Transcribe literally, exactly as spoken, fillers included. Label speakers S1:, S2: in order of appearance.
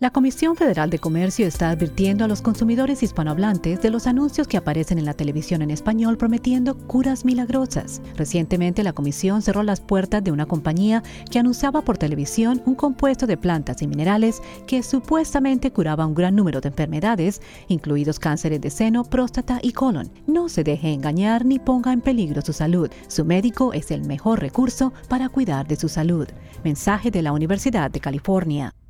S1: La Comisión Federal de Comercio está advirtiendo a los consumidores hispanohablantes de los anuncios que aparecen en la televisión en español prometiendo curas milagrosas. Recientemente, la Comisión cerró las puertas de una compañía que anunciaba por televisión un compuesto de plantas y minerales que supuestamente curaba un gran número de enfermedades, incluidos cánceres de seno, próstata y colon. No se deje engañar ni ponga en peligro su salud. Su médico es el mejor recurso para cuidar de su salud. Mensaje de la Universidad de California.